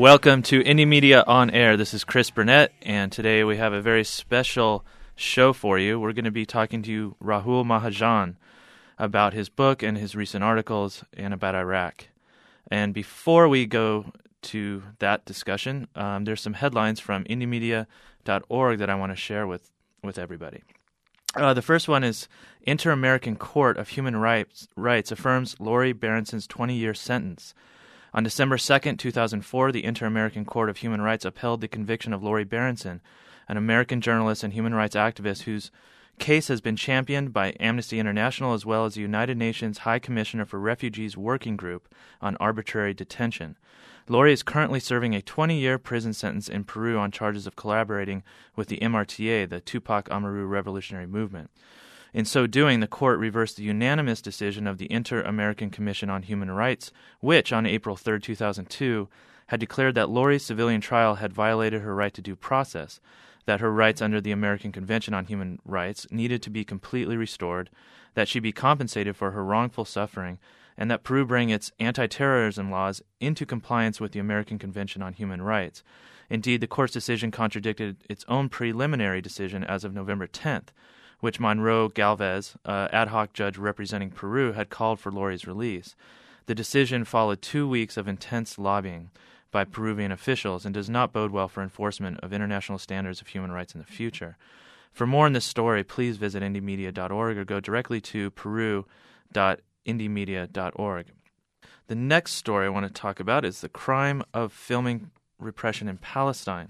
Welcome to Indie Media On Air. This is Chris Burnett, and today we have a very special show for you. We're going to be talking to Rahul Mahajan about his book and his recent articles and about Iraq. And before we go to that discussion, there's some headlines from indiemedia.org that I want to share with everybody. The first one is Inter-American Court of Human Rights affirms Lori Berenson's 20-year sentence. On December 2nd, 2004, the Inter-American Court of Human Rights upheld the conviction of Lori Berenson, an American journalist and human rights activist whose case has been championed by Amnesty International as well as the United Nations High Commissioner for Refugees Working Group on Arbitrary Detention. Lori is currently serving a 20-year prison sentence in Peru on charges of collaborating with the MRTA, the Tupac Amaru Revolutionary Movement. In so doing, the court reversed the unanimous decision of the Inter-American Commission on Human Rights, which, on April 3, 2002, had declared that Lori's civilian trial had violated her right to due process, that her rights under the American Convention on Human Rights needed to be completely restored, that she be compensated for her wrongful suffering, and that Peru bring its anti-terrorism laws into compliance with the American Convention on Human Rights. Indeed, the court's decision contradicted its own preliminary decision as of November 10th, which Monroe Galvez, ad hoc judge representing Peru, had called for Lori's release. The decision followed 2 weeks of intense lobbying by Peruvian officials and does not bode well for enforcement of international standards of human rights in the future. For more on this story, please visit indiemedia.org or go directly to peru.indiemedia.org. The next story I want to talk about is the crime of filming repression in Palestine.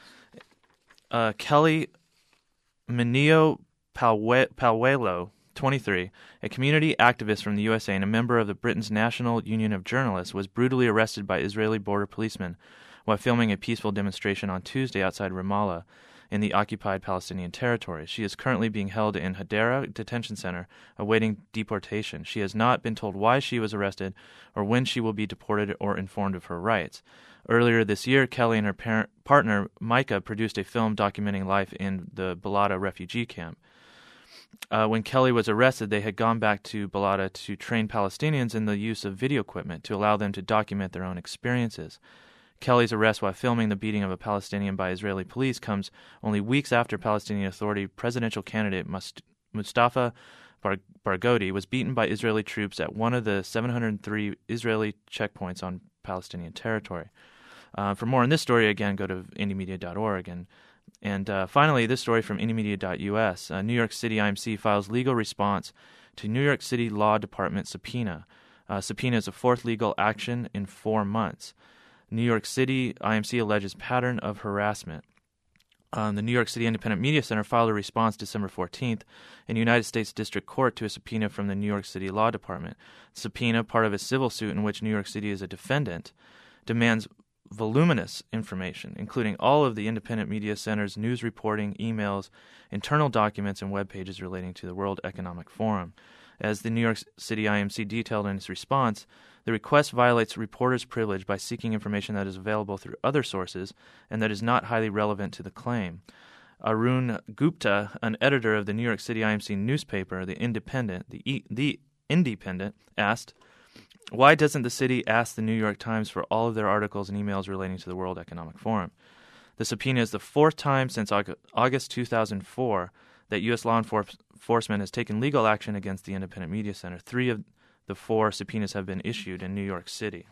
Kelly Mineo Paluelo, 23, a community activist from the USA and a member of the Britain's National Union of Journalists, was brutally arrested by Israeli border policemen while filming a peaceful demonstration on Tuesday outside Ramallah in the occupied Palestinian territory. She is currently being held in Hadera Detention Center, awaiting deportation. She has not been told why she was arrested or when she will be deported or informed of her rights. Earlier this year, Kelly and her partner, Micah, produced a film documenting life in the Balata refugee camp. When Kelly was arrested, they had gone back to Balata to train Palestinians in the use of video equipment to allow them to document their own experiences. Kelly's arrest while filming the beating of a Palestinian by Israeli police comes only weeks after Palestinian Authority presidential candidate Mustafa Barghouti was beaten by Israeli troops at one of the 703 Israeli checkpoints on Palestinian territory. For more on this story, again, go to indiemedia.org. And finally, this story from indiemedia.us. New York City IMC files legal response to New York City Law Department subpoena. Subpoena is a fourth legal action in 4 months. New York City IMC alleges pattern of harassment. The New York City Independent Media Center filed a response December 14th in United States District Court to a subpoena from the New York City Law Department. The subpoena, part of a civil suit in which New York City is a defendant, demands voluminous information, including all of the Independent Media Center's news reporting, emails, internal documents, and web pages relating to the World Economic Forum. As the New York City IMC detailed in its response, the request violates reporters' privilege by seeking information that is available through other sources and that is not highly relevant to the claim. Arun Gupta, an editor of the New York City IMC newspaper, The Independent, asked, "Why doesn't the city ask the New York Times for all of their articles and emails relating to the World Economic Forum?" The subpoena is the fourth time since August 2004 that U.S. law enforcement has taken legal action against the Independent Media Center. 3 of the 4 subpoenas have been issued in New York City.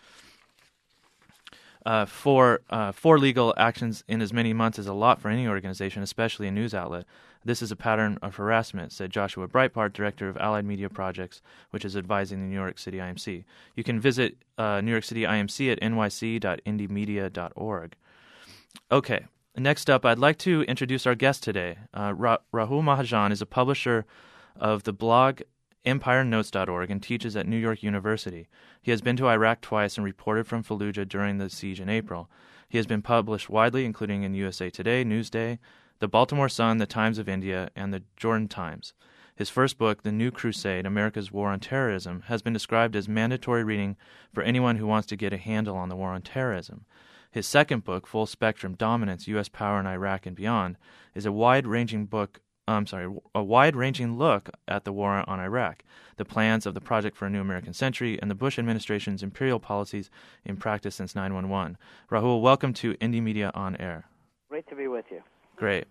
4 legal actions in as many months is a lot for any organization, especially a news outlet. This is a pattern of harassment, said Joshua Breitbart, director of Allied Media Projects, which is advising the New York City IMC. You can visit New York City IMC at nyc.indiemedia.org. Okay, next up, I'd like to introduce our guest today. Rahul Mahajan is a publisher of the blog EmpireNotes.org and teaches at New York University. He has been to Iraq twice and reported from Fallujah during the siege in April. He has been published widely, including in USA Today, Newsday, the Baltimore Sun, the Times of India, and the Jordan Times. His first book, The New Crusade, America's War on Terrorism, has been described as mandatory reading for anyone who wants to get a handle on the war on terrorism. His second book, Full Spectrum Dominance, U.S. Power in Iraq and Beyond, is a wide-ranging book a wide-ranging look at the war on Iraq, the plans of the Project for a New American Century, and the Bush administration's imperial policies in practice since 9/11. Rahul, welcome to Indie Media On Air. Great to be with you. Great.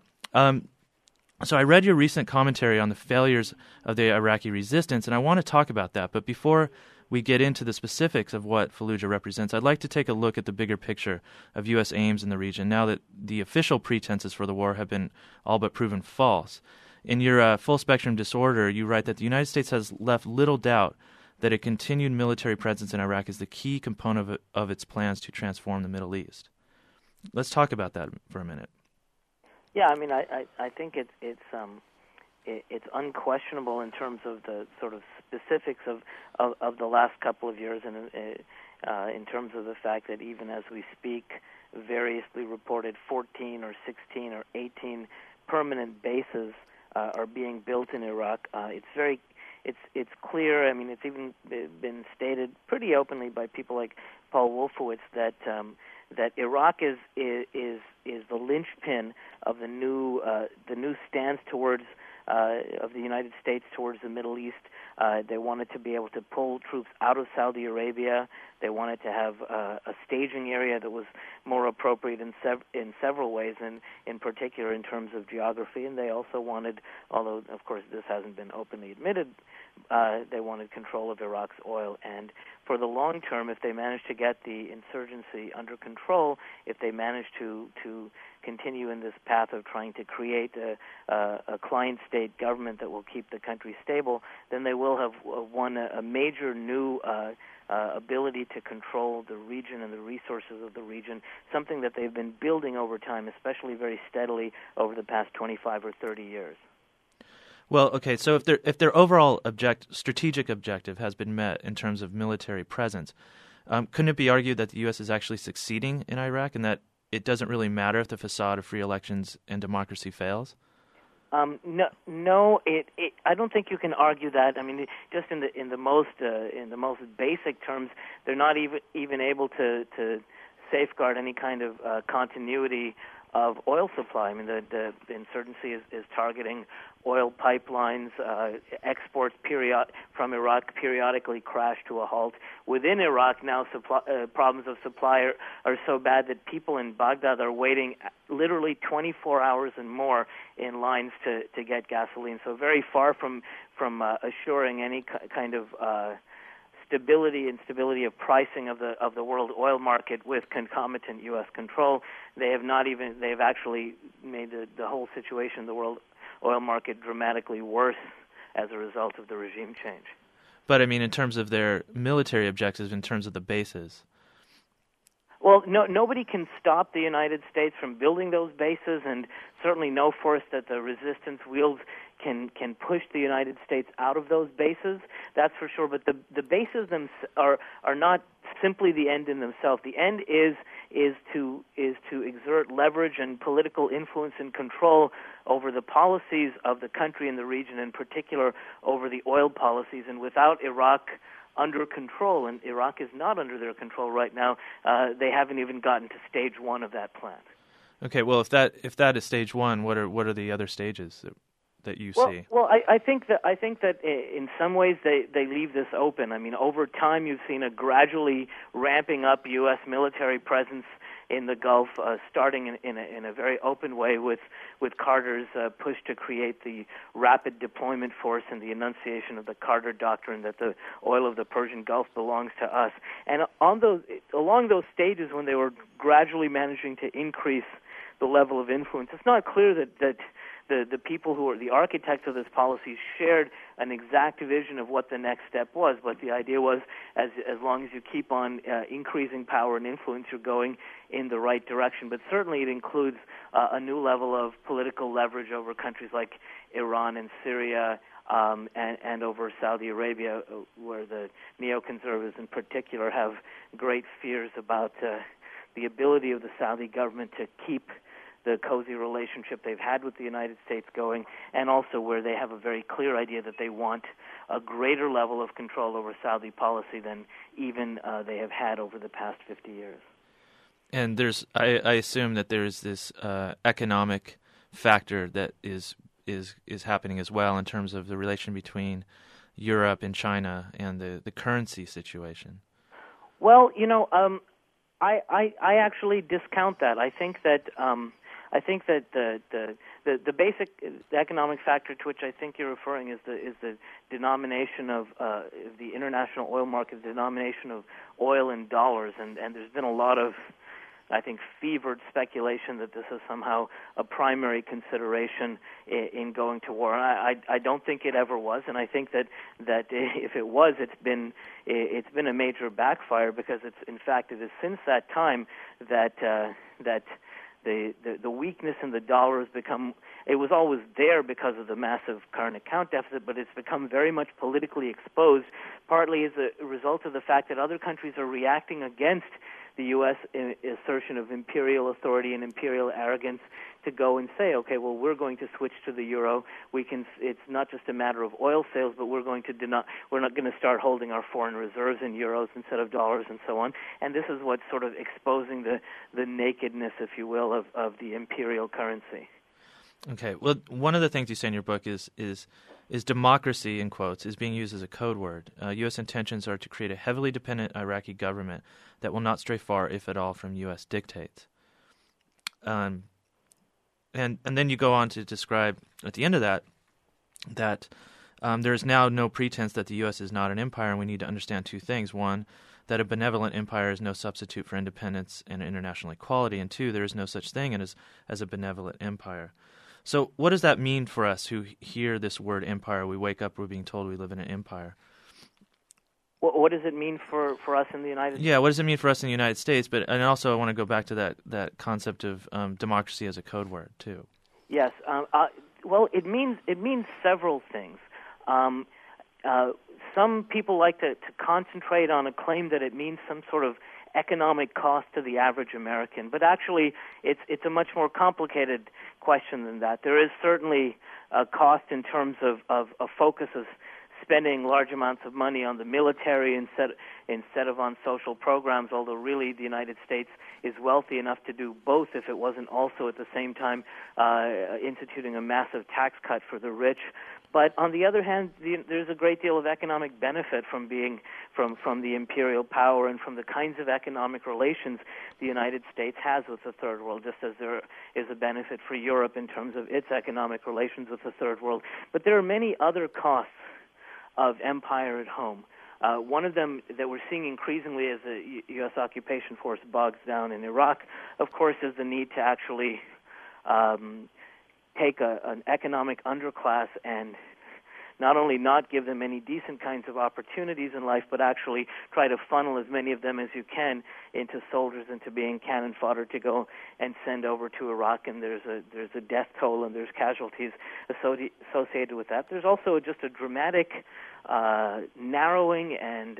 So I read your recent commentary on the failures of the Iraqi resistance, and I want to talk about that. But before we get into the specifics of what Fallujah represents, I'd like to take a look at the bigger picture of U.S. aims in the region now that the official pretenses for the war have been all but proven false. In your Full Spectrum Disorder, you write that the United States has left little doubt that a continued military presence in Iraq is the key component of its plans to transform the Middle East. Let's talk about that for a minute. Yeah, I mean, I think it's unquestionable in terms of the sort of specifics of the last couple of years, and in terms of the fact that even as we speak, variously reported 14 or 16 or 18 permanent bases are being built in Iraq. It's clear. I mean, it's even been stated pretty openly by people like Paul Wolfowitz that Iraq is the linchpin of the new stance towards of the United States towards the Middle East. They wanted to be able to pull troops out of Saudi Arabia. They wanted to have a staging area that was more appropriate in several ways, and in particular in terms of geography. And they also wanted, although of course this hasn't been openly admitted, they wanted control of Iraq's oil. And for the long term, if they manage to get the insurgency under control, if they manage to continue in this path of trying to create a client state government that will keep the country stable, then they will have won a major new ability to control the region and the resources of the region, something that they've been building over time, especially very steadily over the past 25 or 30 years. Well, okay, so if their overall strategic objective has been met in terms of military presence, couldn't it be argued that the U.S. is actually succeeding in Iraq and that it doesn't really matter if the facade of free elections and democracy fails? No. I don't think you can argue that. I mean, just in the most basic terms, they're not even able to safeguard any kind of continuity of oil supply. I mean, the insurgency is targeting oil pipelines. Exports from Iraq periodically crash to a halt. Within Iraq now, problems of supply are so bad that people in Baghdad are waiting literally 24 hours and more in lines to get gasoline. So very far from assuring any kind of stability of pricing of the world oil market with concomitant U.S. control. They have actually made the whole situation in the world oil market dramatically worse as a result of the regime change. But I mean, in terms of their military objectives, in terms of the bases. Well, nobody can stop the United States from building those bases, and certainly no force that the resistance wields can push the United States out of those bases. That's for sure. But the bases are not simply the end in themselves. The end is to exert leverage and political influence and control over the policies of the country and the region, in particular over the oil policies. And without Iraq under control, and Iraq is not under their control right now, they haven't even gotten to stage one of that plan. Okay, well, if that is stage one, what are the other stages that you see? Well, I think that in some ways they leave this open. I mean, over time you've seen a gradually ramping up U.S. military presence in the Gulf, starting in a very open way with Carter's push to create the rapid deployment force and the enunciation of the Carter Doctrine that the oil of the Persian Gulf belongs to us. And along those stages, when they were gradually managing to increase the level of influence, it's not clear that the people who are the architects of this policy shared an exact vision of what the next step was, but the idea was as long as you keep on increasing power and influence, you're going in the right direction. But certainly it includes a new level of political leverage over countries like Iran and Syria, and over Saudi Arabia, where the neoconservatives in particular have great fears about the ability of the Saudi government to keep the cozy relationship they've had with the United States going, and also where they have a very clear idea that they want a greater level of control over Saudi policy than even they have had over the past 50 years. And I assume that there is this economic factor that is is happening as well in terms of the relation between Europe and China and the currency situation? Well, I actually discount that. I think that the basic economic factor to which I think you're referring is the denomination of the international oil market, denomination of oil in dollars, and there's been a lot of, I think, fevered speculation that this is somehow a primary consideration in going to war. And I don't think it ever was, and I think that if it was, it's been a major backfire, because it is since that time that the weakness in the dollar has become. It was always there because of the massive current account deficit, but it's become very much politically exposed, partly as a result of the fact that other countries are reacting against the U.S. assertion of imperial authority and imperial arrogance to go and say, okay, well, we're going to switch to the euro. It's not just a matter of oil sales, but we're not going to start holding our foreign reserves in euros instead of dollars and so on. And this is what's sort of exposing the nakedness, if you will, of the imperial currency. Okay. Well, one of the things you say in your book is democracy, in quotes, is being used as a code word. U.S. intentions are to create a heavily dependent Iraqi government that will not stray far, if at all, from U.S. dictates. And then you go on to describe at the end of that there is now no pretense that the U.S. is not an empire, and we need to understand two things. One, that a benevolent empire is no substitute for independence and international equality, and two, there is no such thing as a benevolent empire. So what does that mean for us who hear this word empire? We wake up, we're being told we live in an empire. What does it mean for us in the United States? Yeah, what does it mean for us in the United States? And also I want to go back to that concept of democracy as a code word, too. Yes. Well, it means several things. Some people like to concentrate on a claim that it means some sort of economic cost to the average American, but actually it's a much more complicated question than that. There is certainly a cost in terms of a focus of spending large amounts of money on the military instead of on social programs, although really the United States is wealthy enough to do both if it wasn't also at the same time instituting a massive tax cut for the rich. But on the other hand, there's a great deal of economic benefit from being from the imperial power and from the kinds of economic relations the United States has with the Third World, just as there is a benefit for Europe in terms of its economic relations with the Third World. But there are many other costs of empire at home. One of them that we're seeing increasingly as the U.S. occupation force bogs down in Iraq, of course, is the need to actually take an economic underclass and not only not give them any decent kinds of opportunities in life, but actually try to funnel as many of them as you can into soldiers, into being cannon fodder to go and send over to Iraq. And there's a death toll and there's casualties associated with that. There's also just a dramatic narrowing and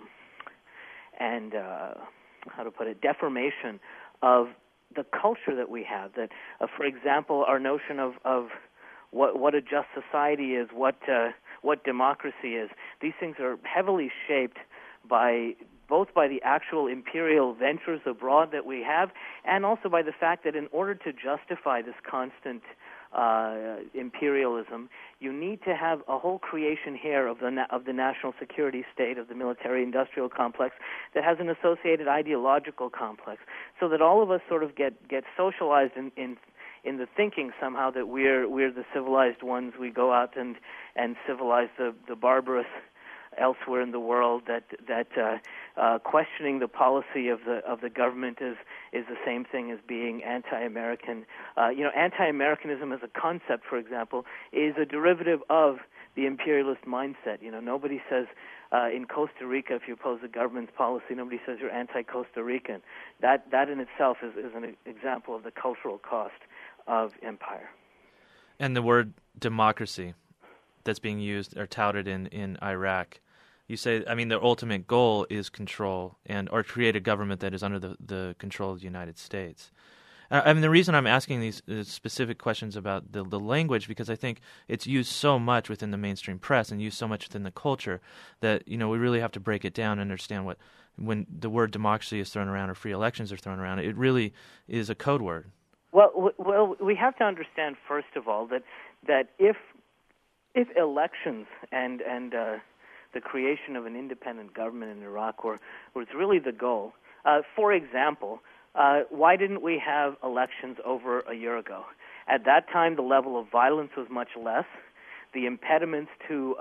how to put it, deformation of the culture that we have. That, for example, our notion of what a just society is, what democracy is. These things are heavily shaped both by the actual imperial ventures abroad that we have, and also by the fact that in order to justify this constant imperialism, you need to have a whole creation here of the national security state, of the military-industrial complex that has an associated ideological complex, so that all of us sort of get socialized in the thinking somehow that we're the civilized ones. We go out and civilize the barbarous elsewhere in the world. That questioning the policy of the government is the same thing as being anti-American. Anti-Americanism as a concept, for example, is a derivative of the imperialist mindset. Nobody says in Costa Rica, if you oppose the government's policy, nobody says you're anti-Costa Rican. That in itself is an example of the cultural cost of empire. And the word democracy that's being used or touted in Iraq, you say, the ultimate goal is control or create a government that is under the control of the United States. The reason I'm asking these specific questions about the language, because I think it's used so much within the mainstream press and used so much within the culture that, we really have to break it down and understand when the word democracy is thrown around or free elections are thrown around, it really is a code word. Well, we have to understand first of all that if elections and the creation of an independent government in Iraq was really the goal. For example, why didn't we have elections over a year ago? At that time, the level of violence was much less. The impediments to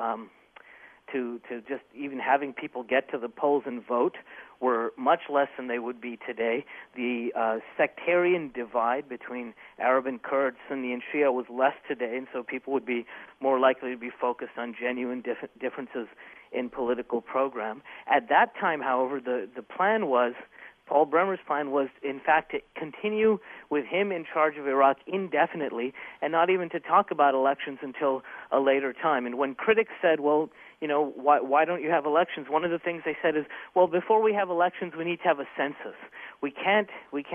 just even having people get to the polls and vote were much less than they would be today. The sectarian divide between Arab and Kurds, Sunni and Shia, was less today, and so people would be more likely to be focused on genuine differences in political program. At that time, however, the plan was, Paul Bremer's plan was, in fact, to continue with him in charge of Iraq indefinitely and not even to talk about elections until a later time. And when critics said, well, why don't you have elections? One of the things they said is, well, before we have elections, we need to have a census. We can't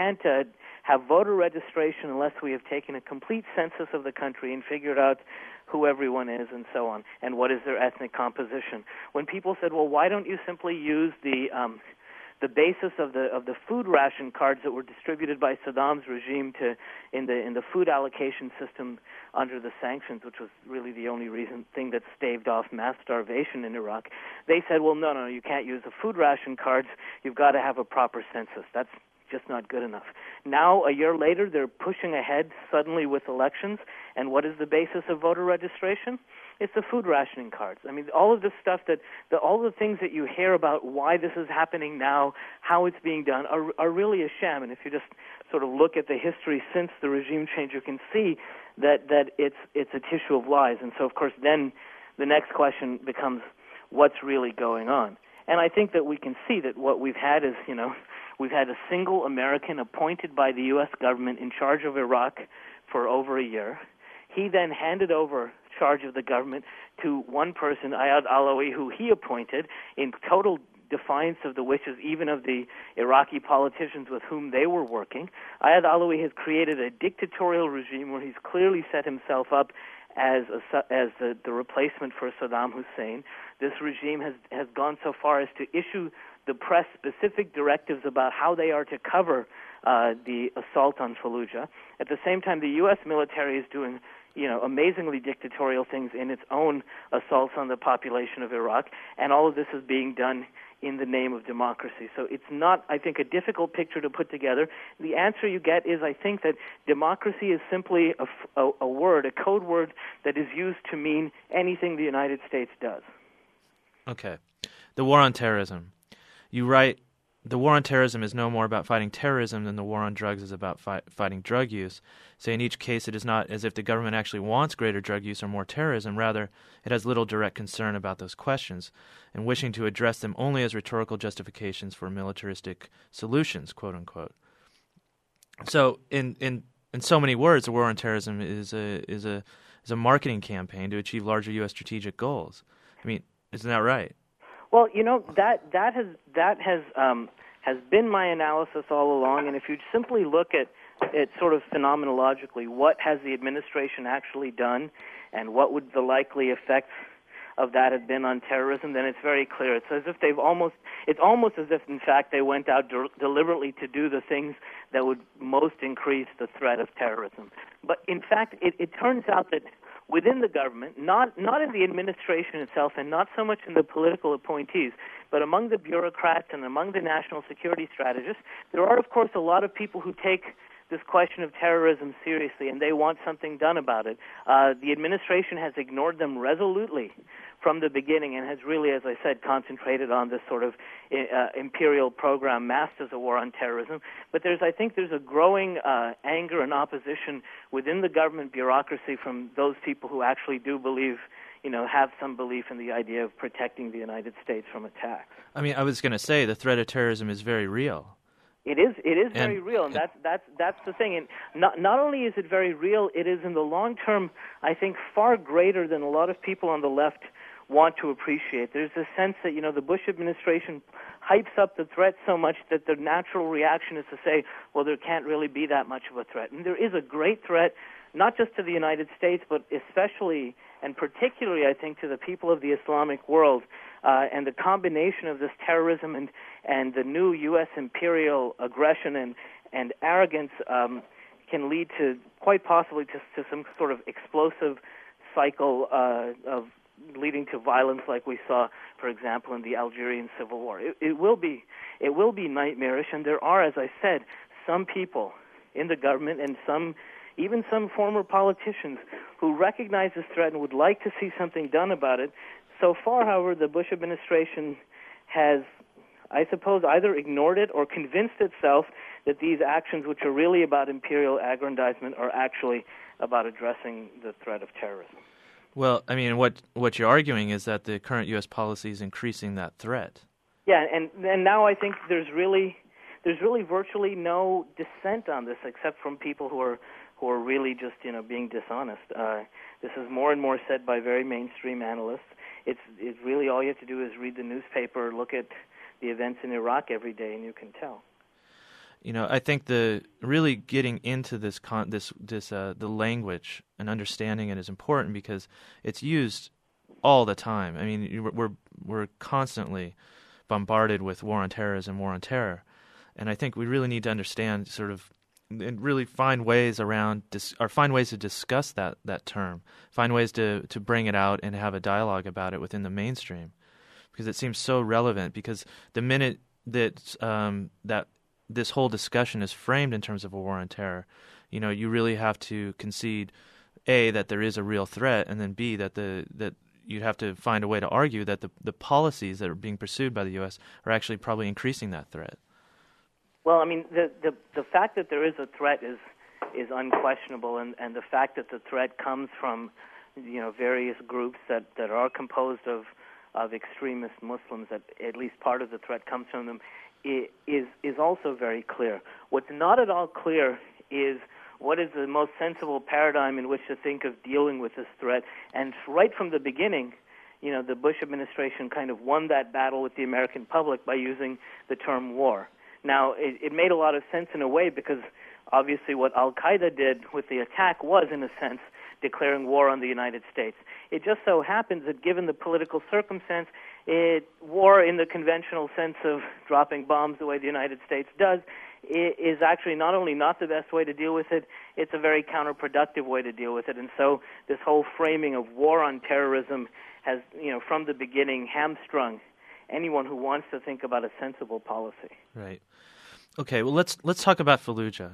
have voter registration unless we have taken a complete census of the country and figured out who everyone is and so on, and what is their ethnic composition. When people said, well, why don't you simply use the basis of the food ration cards that were distributed by Saddam's regime in the food allocation system under the sanctions, which was really the only thing that staved off mass starvation in Iraq. They said, well, no, you can't use the food ration cards. You've got to have a proper census. That's just not good enough. Now, a year later, they're pushing ahead suddenly with elections, and what is the basis of voter registration? It's the food rationing cards. I mean, all of this stuff all the things that you hear about why this is happening now, how it's being done, are really a sham. And if you just sort of look at the history since the regime change, you can see that it's a tissue of lies. And so, of course, then the next question becomes, what's really going on? And I think that we can see that what we've had is, we've had a single American appointed by the U.S. government in charge of Iraq for over a year. He then handed over charge of the government to one person, Ayad Alawi, who he appointed in total defiance of the wishes even of the Iraqi politicians with whom they were working. Ayad Alawi has created a dictatorial regime where he's clearly set himself up as the replacement for Saddam Hussein. This regime has gone so far as to issue the press specific directives about how they are to cover the assault on Fallujah. At the same time, the U.S. military is doing amazingly dictatorial things in its own assaults on the population of Iraq, and all of this is being done in the name of democracy. So it's not, I think, a difficult picture to put together. The answer you get is, I think, that democracy is simply a word, a code word that is used to mean anything the United States does. Okay. The war on terrorism. You write, the war on terrorism is no more about fighting terrorism than the war on drugs is about fighting drug use. Say in each case it is not as if the government actually wants greater drug use or more terrorism. Rather, it has little direct concern about those questions and wishing to address them only as rhetorical justifications for militaristic solutions, quote unquote. So in so many words, the war on terrorism is a marketing campaign to achieve larger U.S. strategic goals. I mean, isn't that right? Well, that has been my analysis all along, and if you simply look at it sort of phenomenologically, what has the administration actually done, and what would the likely effects of that have been on terrorism, then it's very clear. It's as if it's almost as if, in fact, they went out deliberately to do the things that would most increase the threat of terrorism. But in fact, it turns out that within the government, not in the administration itself and not so much in the political appointees, but among the bureaucrats and among the national security strategists, there are, of course, a lot of people who take this question of terrorism seriously, and they want something done about it. The administration has ignored them resolutely from the beginning and has really, as I said, concentrated on this sort of imperial program masked as a war on terrorism. But I think there's a growing anger and opposition within the government bureaucracy from those people who actually do believe, have some belief in the idea of protecting the United States from attacks. I mean, I was going to say the threat of terrorism is very real. It is very real, and that's the thing. And not only is it very real, it is in the long term, I think, far greater than a lot of people on the left want to appreciate. There's a sense that, the Bush administration hypes up the threat so much that the natural reaction is to say, well, there can't really be that much of a threat. And there is a great threat, not just to the United States, but especially and particularly, I think, to the people of the Islamic world. And the combination of this terrorism and the new U.S. imperial aggression and arrogance can lead to quite possibly to some sort of explosive cycle of leading to violence, like we saw, for example, in the Algerian Civil War. It will be nightmarish, and there are, as I said, some people in the government and even some former politicians who recognize this threat and would like to see something done about it. So far, however, the Bush administration has, I suppose, either ignored it or convinced itself that these actions, which are really about imperial aggrandizement, are actually about addressing the threat of terrorism. Well, I mean, what you're arguing is that the current U.S. policy is increasing that threat. Yeah, and now I think there's really virtually no dissent on this, except from people who are really just being dishonest. This is more and more said by very mainstream analysts. It's really all you have to do is read the newspaper, look at the events in Iraq every day, and you can tell. I think the really getting into the language and understanding it is important because it's used all the time. I mean, we're constantly bombarded with war on terrorism, war on terror, and I think we really need to understand and really find ways to discuss that term, find ways to bring it out and have a dialogue about it within the mainstream, because it seems so relevant. Because the minute that this whole discussion is framed in terms of a war on terror, you really have to concede, A, that there is a real threat, and then B, that you have to find a way to argue that the policies that are being pursued by the U.S. are actually probably increasing that threat. Well, I mean, the fact that there is a threat is unquestionable, and the fact that the threat comes from various groups that are composed of extremist Muslims, that at least part of the threat comes from them, is also very clear. What's not at all clear is what is the most sensible paradigm in which to think of dealing with this threat. And right from the beginning, the Bush administration kind of won that battle with the American public by using the term war. Now, it made a lot of sense in a way, because obviously what Al-Qaeda did with the attack was, in a sense, declaring war on the United States. It just so happens that given the political circumstance, war in the conventional sense of dropping bombs the way the United States does is actually not only not the best way to deal with it, it's a very counterproductive way to deal with it. And so this whole framing of war on terrorism has, from the beginning, hamstrung anyone who wants to think about a sensible policy. Right. Okay, well, let's talk about Fallujah.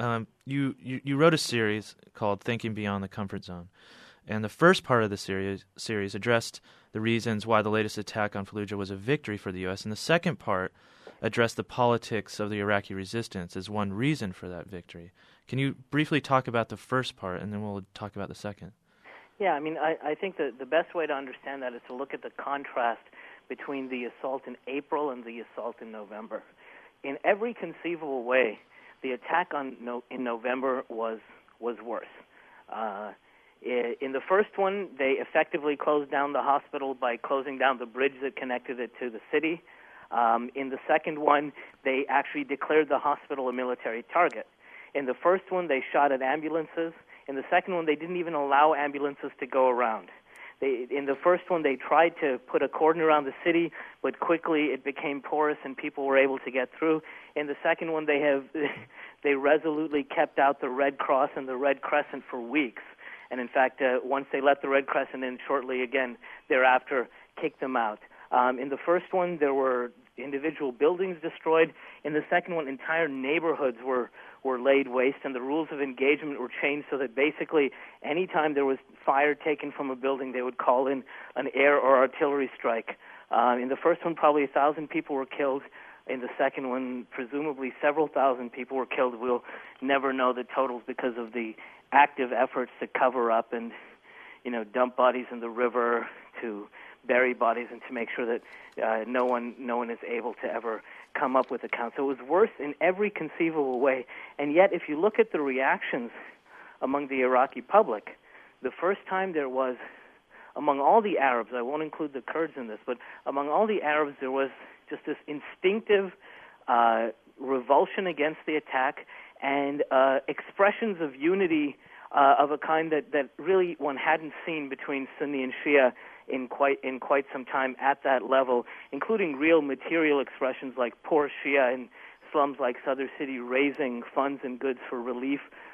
You wrote a series called Thinking Beyond the Comfort Zone, and the first part of the series addressed the reasons why the latest attack on Fallujah was a victory for the U.S., and the second part addressed the politics of the Iraqi resistance as one reason for that victory. Can you briefly talk about the first part, and then we'll talk about the second? Yeah, I mean, I think that the best way to understand that is to look at the contrast between the assault in April and the assault in November. In every conceivable way, the attack in November was worse. In the first one, they effectively closed down the hospital by closing down the bridge that connected it to the city. In the second one, they actually declared the hospital a military target. In the first one, they shot at ambulances. In the second one, they didn't even allow ambulances to go around. In the first one, they tried to put a cordon around the city, but quickly it became porous and people were able to get through. In the second one, they resolutely kept out the Red Cross and the Red Crescent for weeks. And in fact, once they let the Red Crescent in, shortly again thereafter kicked them out. In the first one, there were individual buildings destroyed. In the second one, entire neighborhoods were laid waste, and the rules of engagement were changed so that basically any time there was fire taken from a building, they would call in an air or artillery strike. In the first one, probably 1,000 people were killed. In the second one, presumably several thousand people were killed. We'll never know the totals because of the active efforts to cover up and, dump bodies in the river, to bury bodies, and to make sure that no one is able to ever come up with a count. So it was worse in every conceivable way. And yet, if you look at the reactions among the Iraqi public, the first time there was, among all the Arabs, I won't include the Kurds in this, but among all the Arabs, there was just this instinctive revulsion against the attack and expressions of unity of a kind that really one hadn't seen between Sunni and Shia in quite some time at that level, including real material expressions like poor Shia in slums like Sadr City raising funds and goods for relief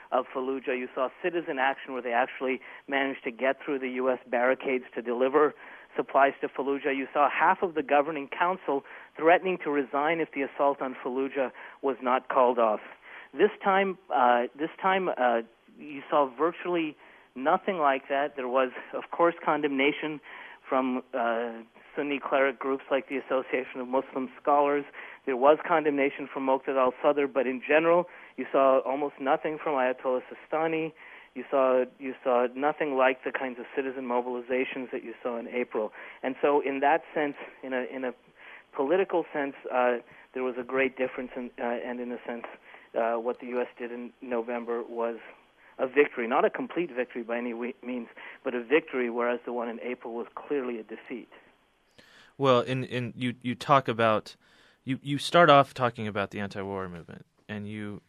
Fallujah. You saw citizen action where they actually managed to get through the U.S. barricades to deliver supplies to Fallujah. You saw half of the governing council threatening to resign if the assault on Fallujah was not called off. This time, you saw virtually nothing like that. There was, of course, condemnation from Sunni cleric groups like the Association of Muslim Scholars. There was condemnation from Muqtada al-Sadr, but in general, you saw almost nothing from Ayatollah Sistani. You saw nothing like the kinds of citizen mobilizations that you saw in April. And so, in that sense, in a political sense, there was a great difference, and in a sense, what the U.S. did in November was a victory, not a complete victory by any means, but a victory, whereas the one in April was clearly a defeat. Well, you talk about you start off talking about the anti-war movement, and you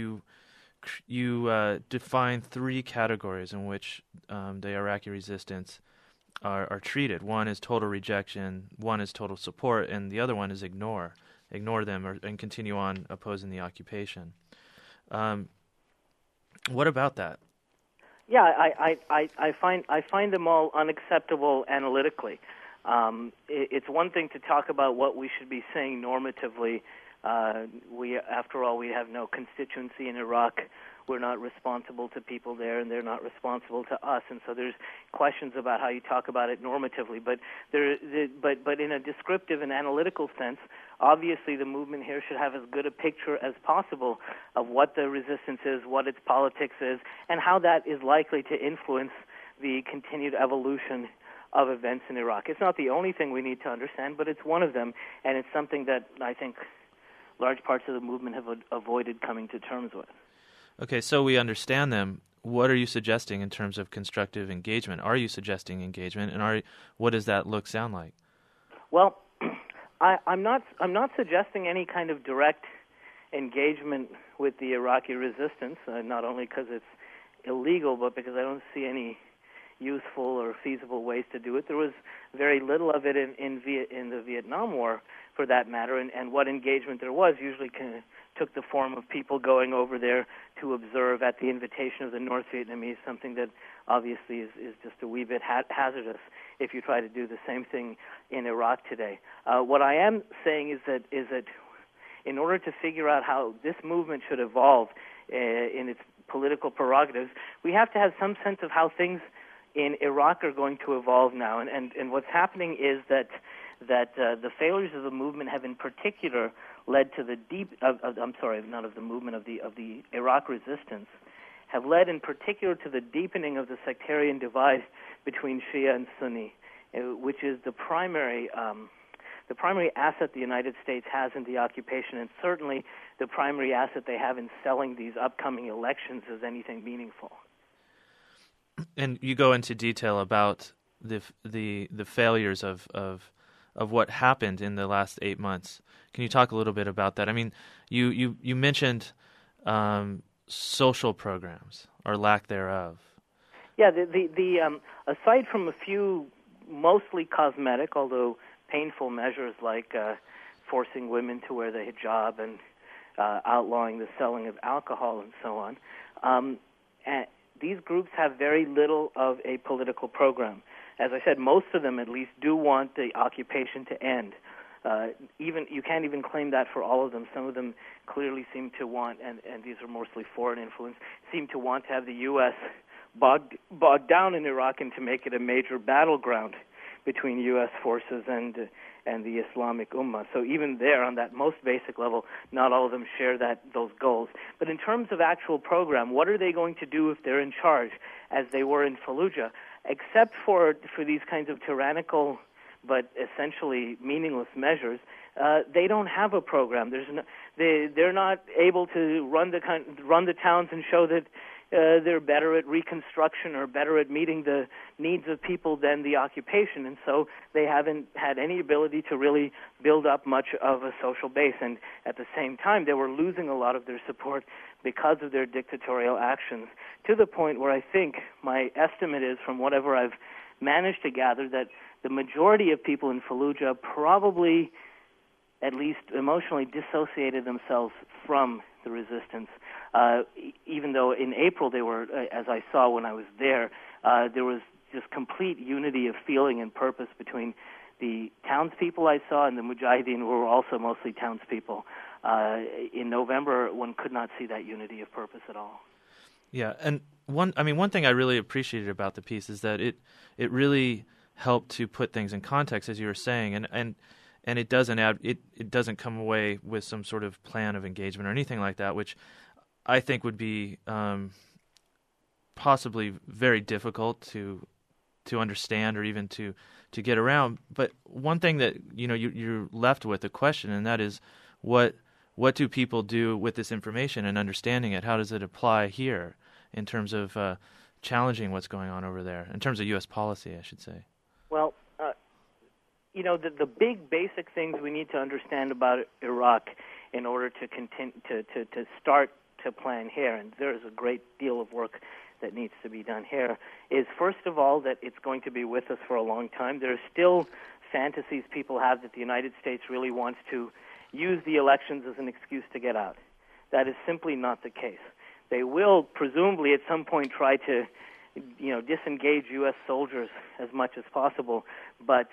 define three categories in which the Iraqi resistance are treated. One is total rejection, one is total support, and the other one is ignore them and continue on opposing the occupation. What about that? Yeah, I find them all unacceptable analytically. It's one thing to talk about what we should be saying normatively. After all, we have no constituency in Iraq. We're not responsible to people there, and they're not responsible to us. And so there's questions about how you talk about it normatively. But in a descriptive and analytical sense, obviously the movement here should have as good a picture as possible of what the resistance is, what its politics is, and how that is likely to influence the continued evolution of events in Iraq. It's not the only thing we need to understand, but it's one of them, and it's something that I think large parts of the movement have avoided coming to terms with. Okay, so we understand them. What are you suggesting in terms of constructive engagement? Are you suggesting engagement, and what does that sound like? Well, I'm not suggesting any kind of direct engagement with the Iraqi resistance, not only because it's illegal, but because I don't see any useful or feasible ways to do it. There was very little of it in the Vietnam War, for that matter, and what engagement there was usually took the form of people going over there to observe at the invitation of the North Vietnamese, something that obviously is just a wee bit hazardous if you try to do the same thing in Iraq today. What I am saying is that in order to figure out how this movement should evolve in its political prerogatives, we have to have some sense of how things in Iraq are going to evolve now. And what's happening is that the failures of the movement have in particular led to the the Iraq resistance have led in particular to the deepening of the sectarian divide between Shia and Sunni, which is the primary asset the United States has in the occupation, and certainly the primary asset they have in selling these upcoming elections as anything meaningful. And you go into detail about the failures of what happened in the last 8 months. Can you talk a little bit about that? I mean, you mentioned social programs or lack thereof. Yeah, the aside from a few mostly cosmetic, although painful measures like forcing women to wear the hijab and outlawing the selling of alcohol and so on, these groups have very little of a political program. As I said, most of them at least do want the occupation to end. Even you can't even claim that for all of them. Some of them clearly seem to want, and these are mostly foreign influence, seem to want to have the U.S. bogged down in Iraq and to make it a major battleground between U.S. forces and the Islamic Ummah. So even there, on that most basic level, not all of them share those goals. But in terms of actual program, what are they going to do if they're in charge, as they were in Fallujah? Except for these kinds of tyrannical but essentially meaningless measures, they don't have a program. They're not able to run the towns and show that they're better at reconstruction or better at meeting the needs of people than the occupation, and so they haven't had any ability to really build up much of a social base. And at the same time, they were losing a lot of their support because of their dictatorial actions, to the point where I think my estimate is, from whatever I've managed to gather, that the majority of people in Fallujah probably, at least emotionally, dissociated themselves from the resistance. Even though in April they were, as I saw when I was there was just complete unity of feeling and purpose between the townspeople I saw and the Mujahideen, who were also mostly townspeople. In November, one could not see that unity of purpose at all. Yeah, and one thing I really appreciated about the piece is that it really helped to put things in context, as you were saying, and it doesn't come away with some sort of plan of engagement or anything like that, which I think would be possibly very difficult to understand or even to get around. But one thing that you're left with a question, and that is what do people do with this information and understanding it? How does it apply here in terms of challenging what's going on over there, in terms of U.S. policy, I should say? Well, the big basic things we need to understand about Iraq in order to continue to start to plan here, and there is a great deal of work that needs to be done here, is first of all that it's going to be with us for a long time. There are still fantasies people have that the United States really wants to use the elections as an excuse to get out. That is simply not the case. They will presumably at some point try to, disengage U.S. soldiers as much as possible, but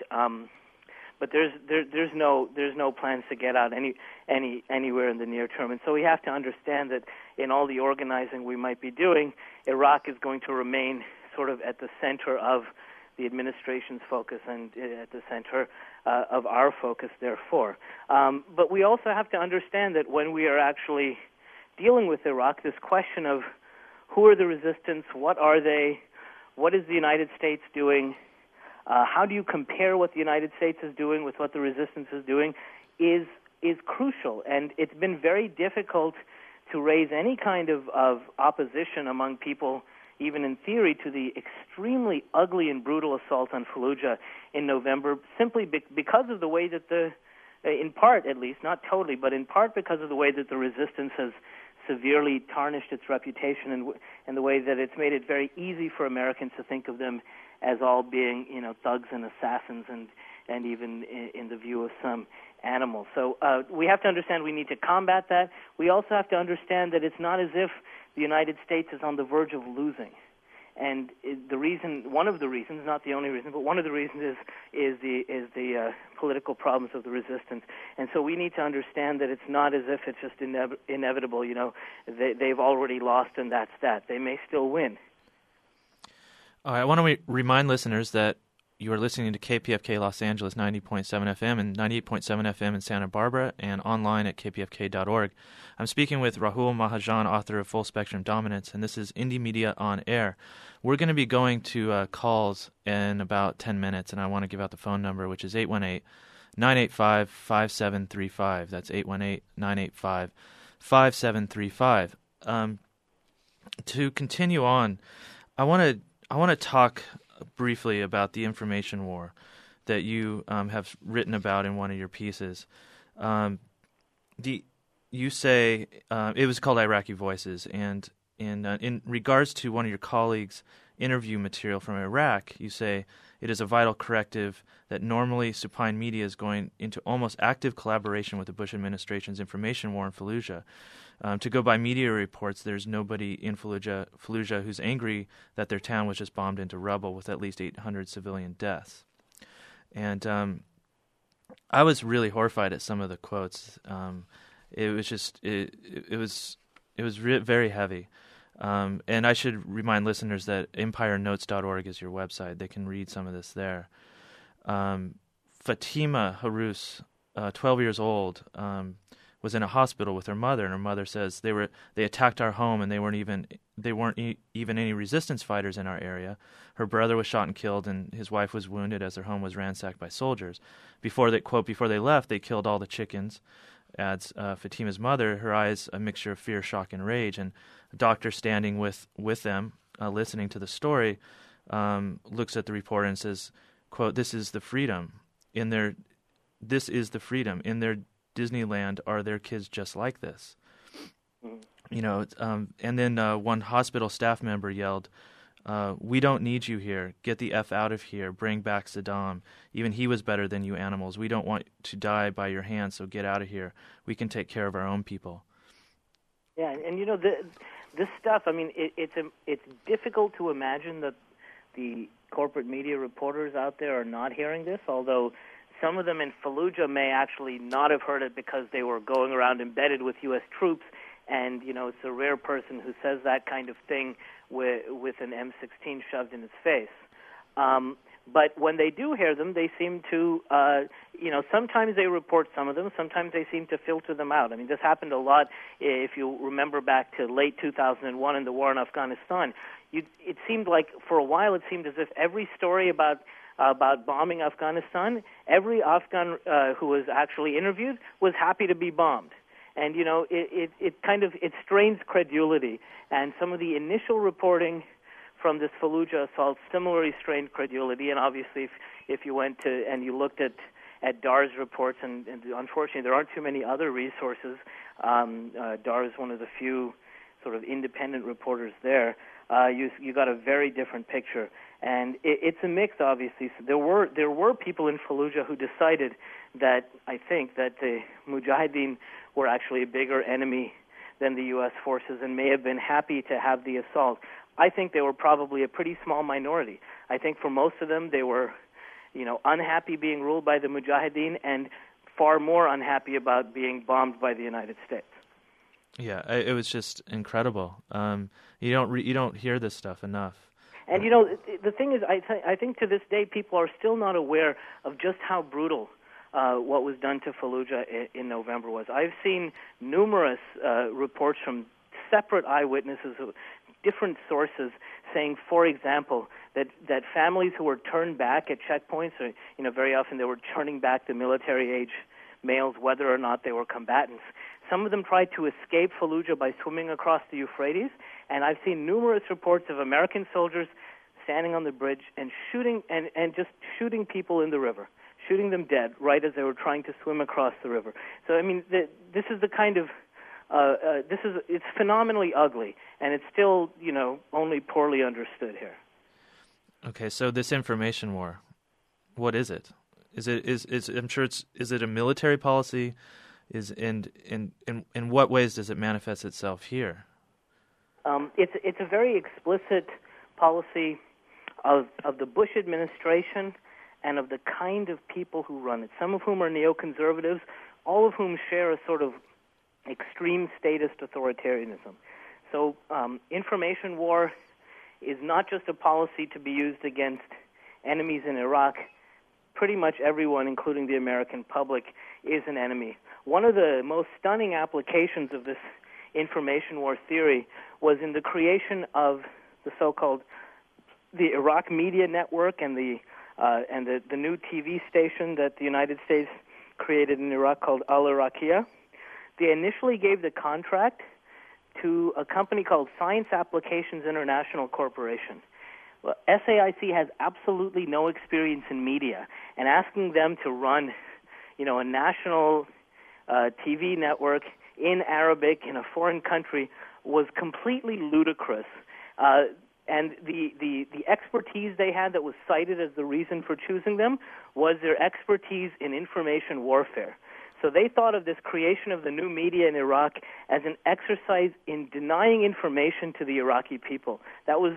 there's no plans to get out anywhere in the near term. And so we have to understand that in all the organizing we might be doing, Iraq is going to remain sort of at the center of the administration's focus and at the center of our focus, therefore. But we also have to understand that when we are actually dealing with Iraq, this question of who are the resistance, what are they, what is the United States doing, how do you compare what the United States is doing with what the resistance is doing, is crucial. And it's been very difficult to raise any kind of opposition among people, even in theory, to the extremely ugly and brutal assault on Fallujah in November, simply because of the way that in part at least, not totally, but in part because of the way that the resistance has severely tarnished its reputation and the way that it's made it very easy for Americans to think of them as all being, thugs and assassins and even in the view of some animals. So we have to understand we need to combat that. We also have to understand that it's not as if the United States is on the verge of losing. And one of the reasons, not the only reason, but one of the reasons is the political problems of the resistance. And so we need to understand that it's not as if it's just inevitable. They've already lost, and that's that. They may still win. All right, I want to remind listeners that you are listening to KPFK Los Angeles 90.7 FM and 98.7 FM in Santa Barbara and online at kpfk.org. I'm speaking with Rahul Mahajan, author of Full Spectrum Dominance, and this is Indie Media on Air. We're going to be going to calls in about 10 minutes, and I want to give out the phone number, which is 818-985-5735. That's 818-985-5735. To continue on, I want to talk briefly about the information war that you have written about in one of your pieces. You say it was called Iraqi Voices, and in regards to one of your colleagues' interview material from Iraq, you say it is a vital corrective that normally supine media is going into almost active collaboration with the Bush administration's information war in Fallujah. To go by media reports, there's nobody in Fallujah who's angry that their town was just bombed into rubble with at least 800 civilian deaths. And I was really horrified at some of the quotes. It was just it was very heavy. And I should remind listeners that EmpireNotes.org is your website. They can read some of this there. Fatima Harous, 12 years old, was in a hospital with her mother, and her mother says they attacked our home, and they weren't even any resistance fighters in our area. Her brother was shot and killed, and his wife was wounded as their home was ransacked by soldiers. Before they left, they killed all the chickens. Adds Fatima's mother, her eyes a mixture of fear, shock, and rage. And a doctor standing with them, listening to the story, looks at the reporter and says, quote, "This is the freedom. This is the freedom. In their Disneyland, are there kids just like this?" And then one hospital staff member yelled, "We don't need you here. Get the F out of here. Bring back Saddam. Even he was better than you animals. We don't want to die by your hands, so get out of here. We can take care of our own people." Yeah, and this stuff. I mean, it's difficult to imagine that the corporate media reporters out there are not hearing this, although some of them in Fallujah may actually not have heard it because they were going around embedded with U.S. troops, and it's a rare person who says that kind of thing with an M16 shoved in his face. But when they do hear them, they seem to, sometimes they report some of them, sometimes they seem to filter them out. I mean, this happened a lot if you remember back to late 2001 in the war in Afghanistan. It seemed like, for a while, it seemed as if every story about bombing Afghanistan, every Afghan who was actually interviewed was happy to be bombed. And, it strains credulity. And some of the initial reporting from this Fallujah assault similarly strained credulity. And obviously, if you went to and you looked at DAR's reports, and unfortunately there aren't too many other resources, DAR is one of the few sort of independent reporters there, you got a very different picture. And it's a mix, obviously. So there were people in Fallujah who decided that, I think, that the Mujahideen were actually a bigger enemy than the U.S. forces and may have been happy to have the assault. I think they were probably a pretty small minority. I think for most of them, they were, unhappy being ruled by the Mujahideen and far more unhappy about being bombed by the United States. Yeah, it was just incredible. You don't hear this stuff enough. And the thing is, I think to this day people are still not aware of just how brutal what was done to Fallujah in November was. I've seen numerous reports from separate eyewitnesses, different sources, saying, for example, that families who were turned back at checkpoints, or very often they were turning back the military-age males, whether or not they were combatants. Some of them tried to escape Fallujah by swimming across the Euphrates, and I've seen numerous reports of American soldiers standing on the bridge and shooting and just shooting people in the river, shooting them dead right as they were trying to swim across the river. So I mean, this is the kind of it's phenomenally ugly, and it's still only poorly understood here. Okay, so this information war, what is it? Is I'm sure is it a military policy? In what ways does it manifest itself here? It's a very explicit policy of the Bush administration and of the kind of people who run it, some of whom are neoconservatives, all of whom share a sort of extreme statist authoritarianism. So information war is not just a policy to be used against enemies in Iraq. Pretty much everyone, including the American public, is an enemy. One of the most stunning applications of this information war theory was in the creation of the so-called the Iraq Media Network and the new TV station that the United States created in Iraq called Al-Iraqiyya. They initially gave the contract to a company called Science Applications International Corporation. Well, SAIC has absolutely no experience in media, and asking them to run, a national TV network in Arabic in a foreign country was completely ludicrous. And the expertise they had that was cited as the reason for choosing them was their expertise in information warfare. So they thought of this creation of the new media in Iraq as an exercise in denying information to the Iraqi people. That was,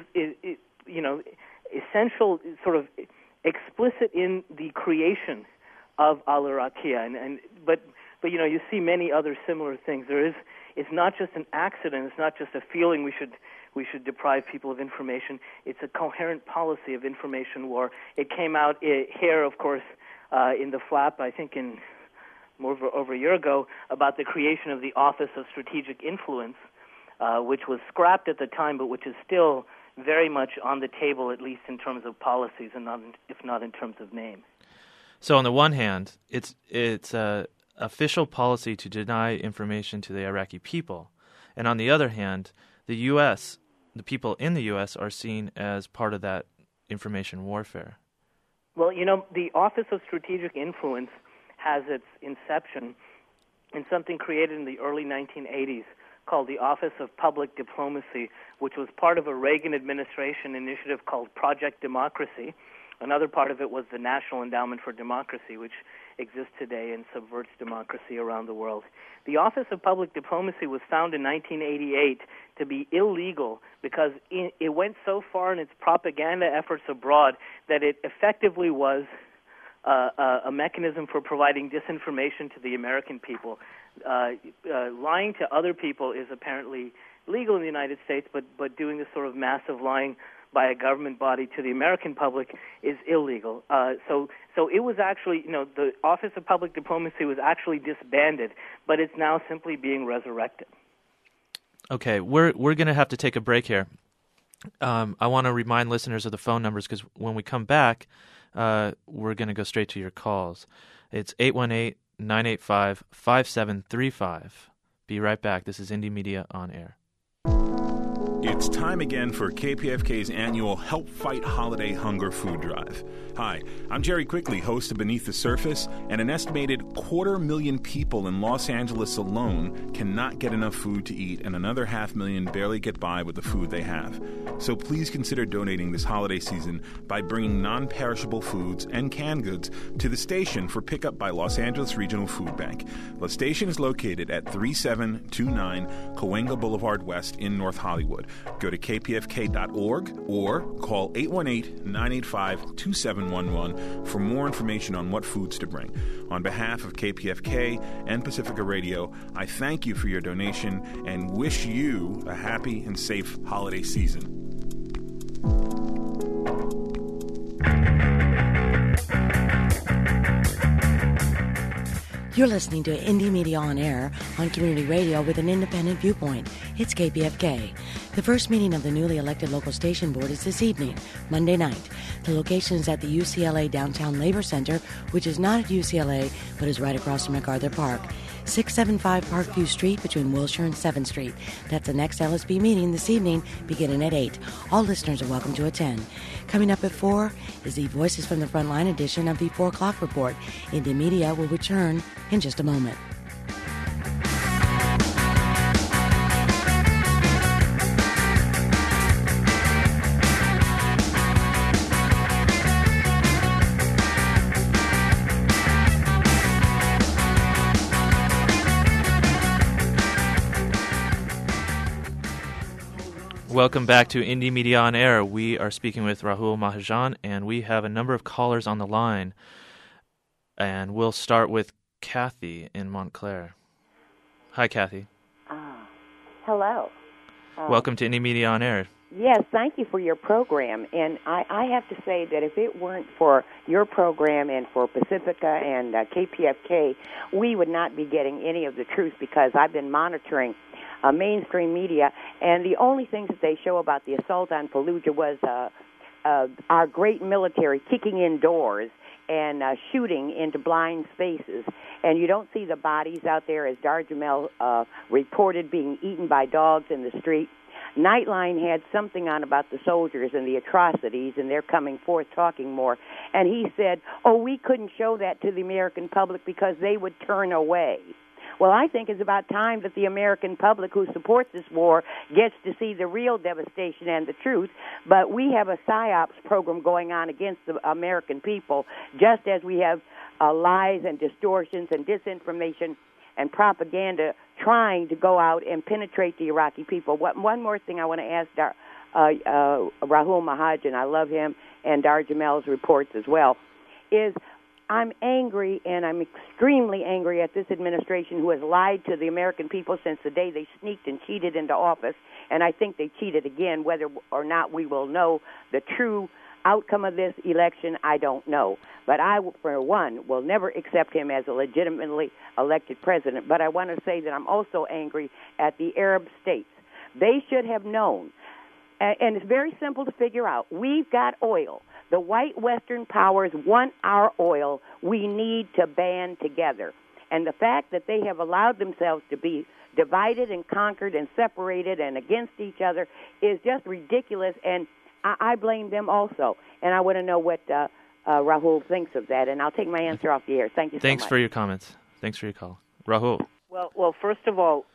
essential, sort of explicit in the creation of Al-Iraqiyya. But you see many other similar things. It's not just an accident. It's not just a feeling we should deprive people of information. It's a coherent policy of information war. It came out here, of course, in the flap, I think in over a year ago, about the creation of the Office of Strategic Influence, which was scrapped at the time, but which is still very much on the table, at least in terms of policies, and if not in terms of name. So on the one hand, it's official policy to deny information to the Iraqi people, and on the other hand, the U.S., the people in the U.S. are seen as part of that information warfare. Well, the Office of Strategic Influence has its inception in something created in the early 1980s called the Office of Public Diplomacy, which was part of a Reagan administration initiative called Project Democracy, Another part of it was the National Endowment for Democracy, which exists today and subverts democracy around the world. The Office of Public Diplomacy was founded in 1988 to be illegal because it went so far in its propaganda efforts abroad that it effectively was a mechanism for providing disinformation to the American people. Lying to other people is apparently legal in the United States, but doing this sort of massive lying by a government body to the American public is illegal. So it was actually, the Office of Public Diplomacy was actually disbanded, but it's now simply being resurrected. Okay, we're going to have to take a break here. I want to remind listeners of the phone numbers because when we come back, we're going to go straight to your calls. It's 818-985-5735. Be right back. This is Indie Media On Air. It's time again for KPFK's annual Help Fight Holiday Hunger Food Drive. Hi, I'm Jerry Quigley, host of Beneath the Surface, and an estimated 250,000 people in Los Angeles alone cannot get enough food to eat, and another 500,000 barely get by with the food they have. So please consider donating this holiday season by bringing non-perishable foods and canned goods to the station for pickup by Los Angeles Regional Food Bank. The station is located at 3729 Cahuenga Boulevard West in North Hollywood. Go to kpfk.org or call 818-985-2711 for more information on what foods to bring. On behalf of KPFK and Pacifica Radio, I thank you for your donation and wish you a happy and safe holiday season. You're listening to Indie Media On Air on community radio with an independent viewpoint. It's KPFK. The first meeting of the newly elected local station board is this evening, Monday night. The location is at the UCLA Downtown Labor Center, which is not at UCLA, but is right across from MacArthur Park. 675 Parkview Street between Wilshire and 7th Street. That's the next LSB meeting this evening, beginning at 8. All listeners are welcome to attend. Coming up at 4 is the Voices from the Frontline edition of the 4 o'clock report. Indie Media will return in just a moment. Welcome back to Indie Media On Air. We are speaking with Rahul Mahajan, and we have a number of callers on the line. And we'll start with Kathy in Montclair. Hi, Kathy. Hello. Welcome to Indie Media On Air. Yes, thank you for your program. And I have to say that if it weren't for your program and for Pacifica and KPFK, we would not be getting any of the truth because I've been monitoring mainstream media, and the only things that they show about the assault on Fallujah was our great military kicking in doors and shooting into blind spaces. And you don't see the bodies out there, as Dar Jamel reported, being eaten by dogs in the street. Nightline had something on about the soldiers and the atrocities, and they're coming forth talking more. And he said, we couldn't show that to the American public because they would turn away. Well, I think it's about time that the American public who supports this war gets to see the real devastation and the truth. But we have a PSYOPs program going on against the American people, just as we have lies and distortions and disinformation and propaganda trying to go out and penetrate the Iraqi people. One more thing I want to ask Rahul Mahajan, I love him, and Dar Jamel's reports as well, is I'm angry, and I'm extremely angry at this administration who has lied to the American people since the day they sneaked and cheated into office, and I think they cheated again. Whether or not we will know the true outcome of this election, I don't know. But I, for one, will never accept him as a legitimately elected president. But I want to say that I'm also angry at the Arab states. They should have known, and it's very simple to figure out. We've got oil. The white Western powers want our oil. We need to band together. And the fact that they have allowed themselves to be divided and conquered and separated and against each other is just ridiculous, and I blame them also. And I want to know what Rahul thinks of that, and I'll take my answer off the air. Thank you so much. Thanks for your comments. Thanks for your call. Rahul. Well, first of all,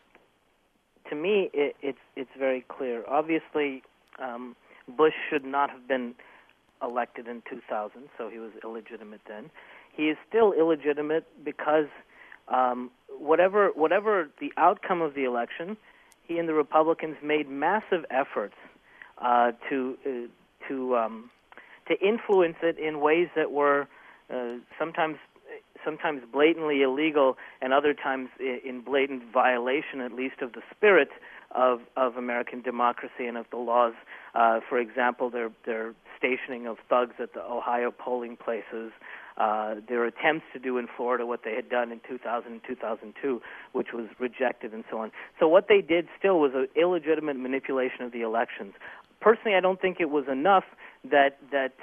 to me, it's very clear. Obviously, Bush should not have been elected in 2000, so he was illegitimate then. He is still illegitimate because whatever the outcome of the election, he and the Republicans made massive efforts to influence it in ways that were sometimes blatantly illegal, and other times in blatant violation, at least, of the spirit of American democracy and of the laws. For example, their stationing of thugs at the Ohio polling places, their attempts to do in Florida what they had done in 2000 and 2002, which was rejected, and so on. So what they did still was an illegitimate manipulation of the elections. Personally, I don't think it was enough that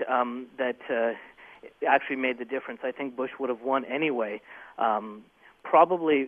actually made the difference. I think Bush would have won anyway. Probably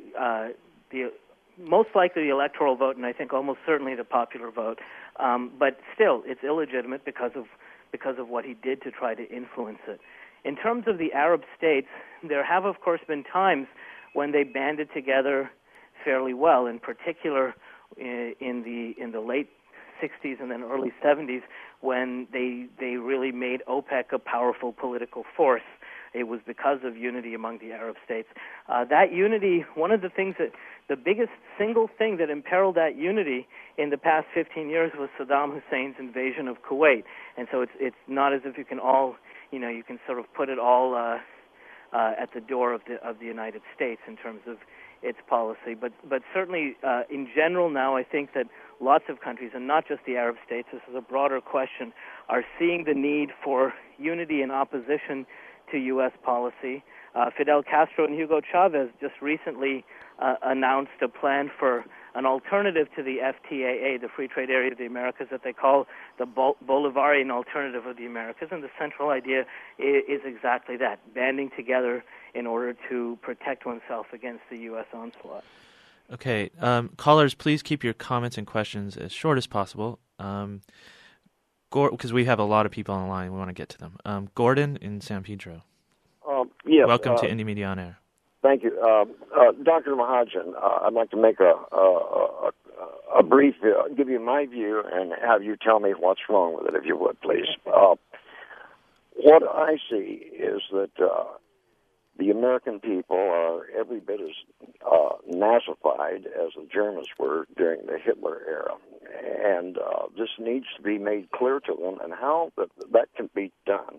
most likely the electoral vote, and I think almost certainly the popular vote. But still, it's illegitimate because of what he did to try to influence it. In terms of the Arab states, there have, of course, been times when they banded together fairly well. In particular, in the late 60s and then early 70s, when they really made OPEC a powerful political force. It was because of unity among the Arab states. That unity, one of the things the biggest single thing that imperiled that unity in the past 15 years was Saddam Hussein's invasion of Kuwait. And so it's not as if you can you can sort of put it all at the door of the United States in terms of its policy. But certainly in general now, I think that lots of countries, and not just the Arab states, this is a broader question, are seeing the need for unity in opposition to U.S. policy. Fidel Castro and Hugo Chavez just recently announced a plan for an alternative to the FTAA, the Free Trade Area of the Americas, that they call the Bolivarian alternative of the Americas. And the central idea is exactly that, banding together in order to protect oneself against the U.S. onslaught. Okay. Callers, please keep your comments and questions as short as possible, because we have a lot of people on the line. We want to get to them. Gordon in San Pedro. Yes. Welcome to Indie Media on Air. Thank you. Dr. Mahajan, I'd like to make a brief, give you my view and have you tell me what's wrong with it, if you would, please. What I see is that the American people are every bit as Nazified as the Germans were during the Hitler era. And this needs to be made clear to them, and how that can be done.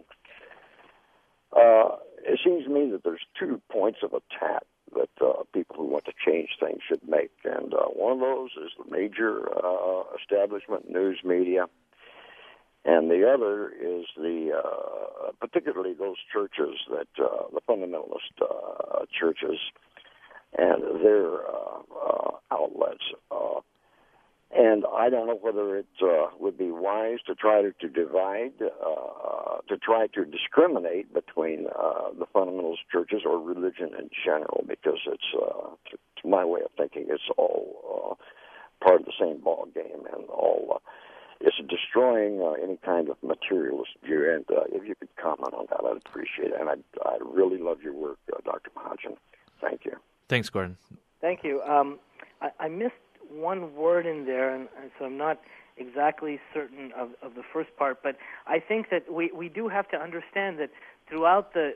It seems to me that there's 2 points of attack that people who want to change things should make. And one of those is the major establishment news media. And the other is particularly those churches that, the fundamentalist churches and their outlets. And I don't know whether it would be wise to try to divide, to try to discriminate between the fundamentalist churches or religion in general, because it's, to my way of thinking, it's all part of the same ball game, and all it's destroying any kind of materialist view. And if you could comment on that, I'd appreciate it. And I really love your work, Dr. Mahajan. Thank you. Thanks, Gordon. Thank you. I missed one word in there, and so I'm not exactly certain of the first part, but I think that we do have to understand that throughout the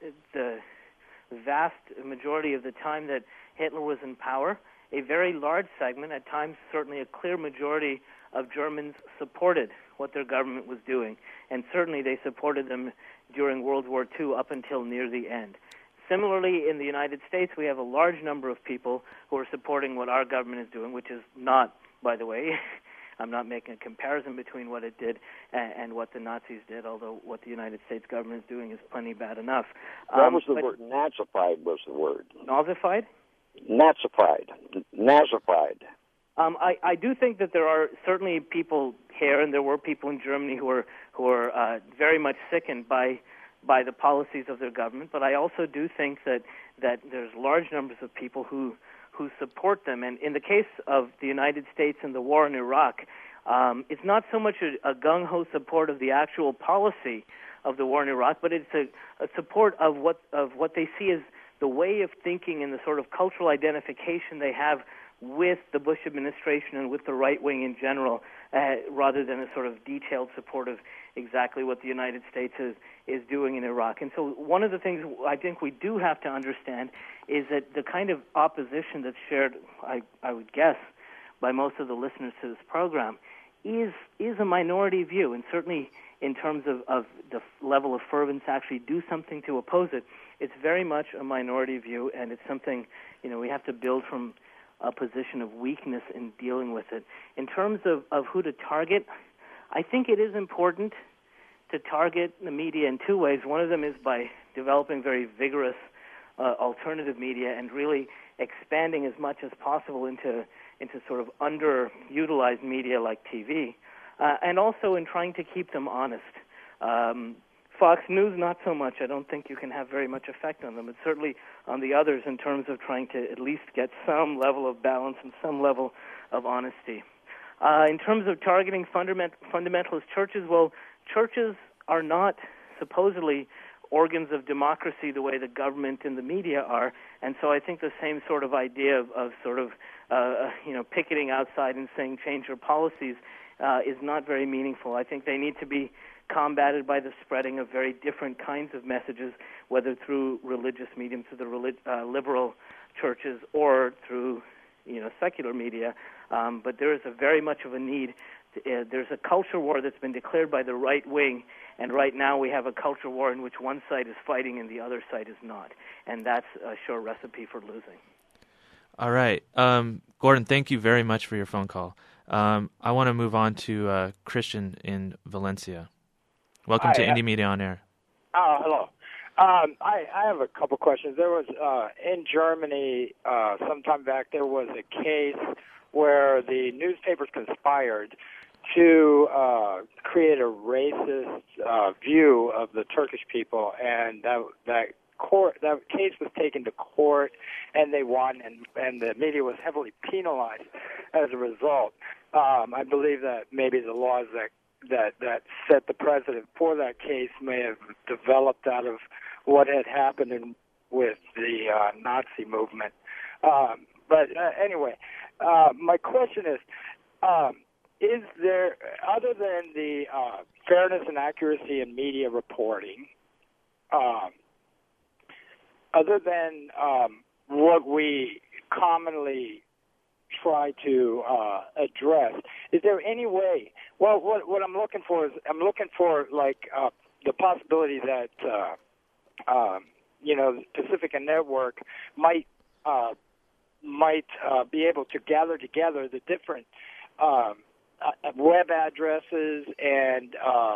vast majority of the time that Hitler was in power, a very large segment, at times certainly a clear majority of Germans supported what their government was doing, and certainly they supported them during World War II up until near the end. Similarly, in the United States, we have a large number of people who are supporting what our government is doing, which is not, by the way, I'm not making a comparison between what it did and what the Nazis did, although what the United States government is doing is plenty bad enough. That was the word. Nazified was the word. Nazified? Nazified. Nazified. I do think that there are certainly people here, and there were people in Germany who are very much sickened by the policies of their government, but I also do think that there's large numbers of people who support them. And in the case of the United States and the war in Iraq, it's not so much a gung-ho support of the actual policy of the war in Iraq, but it's a support of what they see as the way of thinking and the sort of cultural identification they have with the Bush administration and with the right wing in general, rather than a sort of detailed support of exactly what the United States is doing in Iraq. And so one of the things I think we do have to understand is that the kind of opposition that's shared, I would guess, by most of the listeners to this program is a minority view, and certainly in terms of the level of fervor to actually do something to oppose it, it's very much a minority view, and it's something, we have to build from a position of weakness in dealing with it. In terms of who to target, I think it is important to target the media in two ways. One of them is by developing very vigorous alternative media and really expanding as much as possible into sort of underutilized media like TV, and also in trying to keep them honest. Fox News, not so much. I don't think you can have very much effect on them, but certainly on the others in terms of trying to at least get some level of balance and some level of honesty. In terms of targeting fundamentalist churches, well, churches are not supposedly organs of democracy the way the government and the media are, and so I think the same sort of idea of sort of picketing outside and saying change your policies is not very meaningful. I think they need to be combated by the spreading of very different kinds of messages, whether through religious mediums, through the liberal churches, or through secular media. But there is a very much of a need. There's a culture war that's been declared by the right wing, and right now we have a culture war in which one side is fighting and the other side is not, and that's a sure recipe for losing. All right. Gordon, thank you very much for your phone call. I want to move on to Christian in Valencia. Welcome to Indie Media on Air. Hello. I have a couple questions. There was, in Germany, some time back, there was a case where the newspapers conspired to create a racist view of the Turkish people, and that case was taken to court, and they won, and the media was heavily penalized as a result. I believe that maybe the laws that set the precedent for that case may have developed out of what had happened with the Nazi movement. But anyway, my question is there, other than the fairness and accuracy in media reporting, other than what we commonly try to address, is there any way? Well, what I'm looking for is the possibility that Pacifica Network might be able to gather together the different web addresses and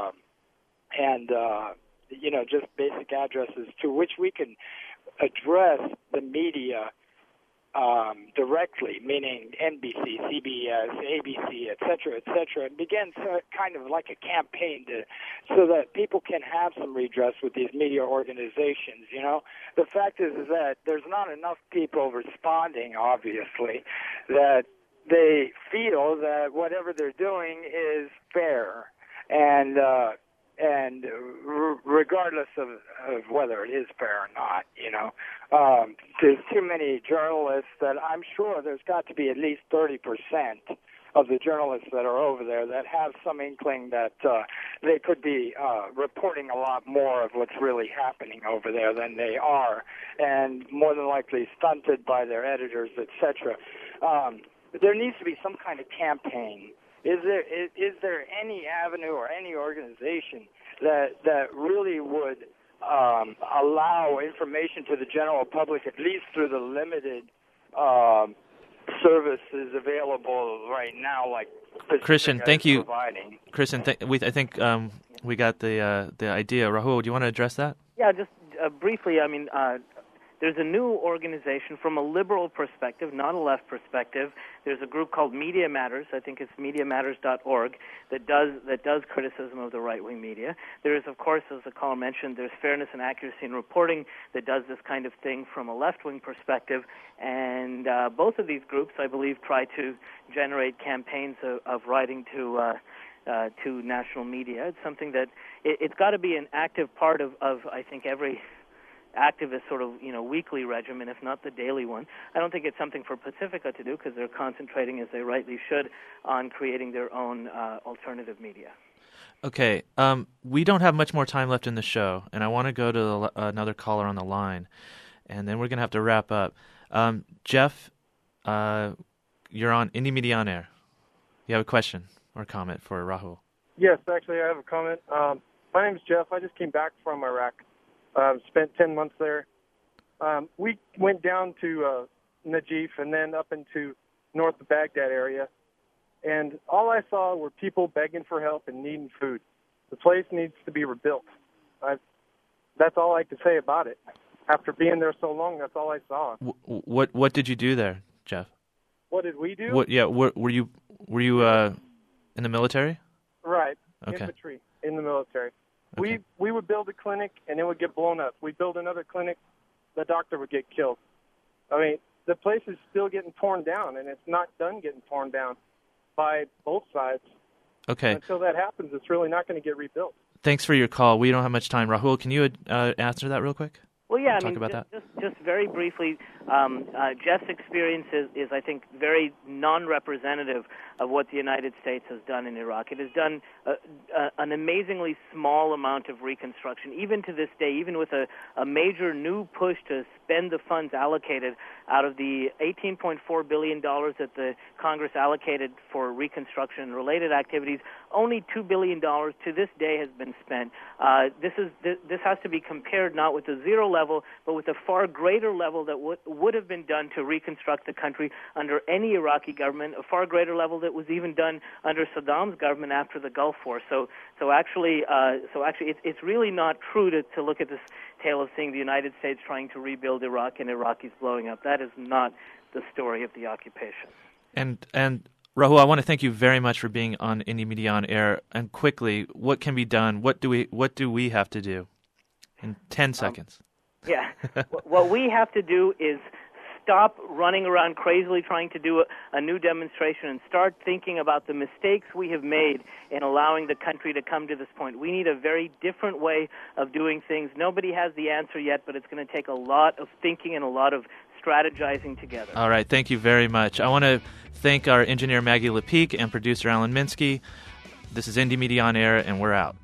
just basic addresses to which we can address the media directly, meaning NBC, CBS, ABC, et cetera, and begin kind of like a campaign so that people can have some redress with these media organizations. The fact is that there's not enough people responding, obviously, that they feel that whatever they're doing is fair, and regardless of whether it is fair or not, there's too many journalists that I'm sure there's got to be at least 30% of the journalists that are over there that have some inkling that they could be reporting a lot more of what's really happening over there than they are, and more than likely stunted by their editors, etc. There needs to be some kind of campaign. Is there any avenue or any organization that really would allow information to the general public, at least through the limited services available right now, like Christian, thank you. Providing. Christian, I think we got the idea. Rahul, do you want to address that? Yeah, just briefly. I mean, there's a new organization from a liberal perspective, not a left perspective. There's a group called Media Matters. I think it's MediaMatters.org that does criticism of the right-wing media. There is, of course, as the caller mentioned, there's Fairness and Accuracy in Reporting that does this kind of thing from a left-wing perspective. And both of these groups, I believe, try to generate campaigns of writing to national media. It's something that it's got to be an active part of I think, every activist sort of weekly regimen, if not the daily one. I don't think it's something for Pacifica to do because they're concentrating, as they rightly should, on creating their own alternative media. Okay, we don't have much more time left in the show, and I want to go to another caller on the line, and then we're going to have to wrap up. Jeff, you're on Indie Media on Air. You have a question or comment for Rahul? Yes, actually, I have a comment. My name is Jeff. I just came back from Iraq. Spent 10 months there. We went down to Najif and then up into north of Baghdad area. And all I saw were people begging for help and needing food. The place needs to be rebuilt. That's all I could say about it. After being there so long, that's all I saw. What did you do there, Jeff? What did we do? Were you in the military? Right, okay. Infantry in the military. Okay. We would build a clinic and it would get blown up. We'd build another clinic, the doctor would get killed. I mean, the place is still getting torn down, and it's not done getting torn down by both sides. Okay. Until that happens, it's really not going to get rebuilt. Thanks for your call. We don't have much time. Rahul, can you answer that real quick? Well, yeah, Talk about that. Just very briefly, Jeff's experience is, I think, very non-representative of what the United States has done in Iraq. It has done an amazingly small amount of reconstruction, even to this day, even with a major new push to spend the funds allocated out of the $18.4 billion that the Congress allocated for reconstruction and related activities. Only $2 billion to this day has been spent. This has to be compared not with the zero level, but with a far greater level that would have been done to reconstruct the country under any Iraqi government, a far greater level that was even done under Saddam's government after the Gulf War. So actually, it's really not true to look at this tale of seeing the United States trying to rebuild Iraq and Iraqis blowing up. That is not the story of the occupation. And Rahul, I want to thank you very much for being on Indie Media on Air. And quickly, what can be done? What do we have to do? In 10 seconds. Yeah. What we have to do is stop running around crazily trying to do a new demonstration and start thinking about the mistakes we have made in allowing the country to come to this point. We need a very different way of doing things. Nobody has the answer yet, but it's going to take a lot of thinking and a lot of strategizing together. All right. Thank you very much. I want to thank our engineer Maggie Lepeak and producer Alan Minsky. This is Indie Media on Air, and we're out.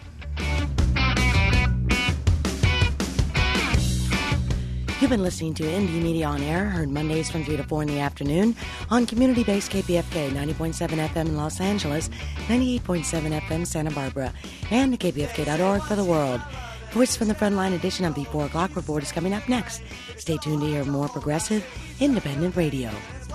You've been listening to Indie Media on Air, heard Mondays from 3 to 4 in the afternoon on community-based KPFK 90.7 FM in Los Angeles, 98.7 FM Santa Barbara, and kpfk.org for the world. Voice from the Frontline edition of the 4 o'clock report is coming up next. Stay tuned to hear more progressive, independent radio.